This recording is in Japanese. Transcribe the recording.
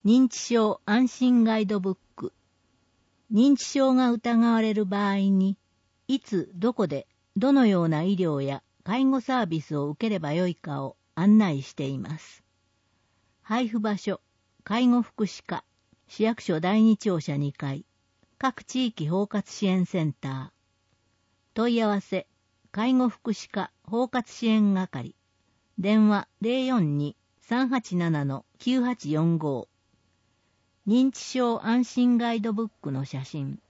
認知症安心ガイドブック。認知症が疑われる場合に、いつどこでどのような医療や介護サービスを受ければよいかを案内しています。配布場所、介護福祉課、市役所第二庁舎2階、各地域包括支援センター。問い合わせ、介護福祉課包括支援係。電話 042-387-9845。認知症安心ガイドブックの写真。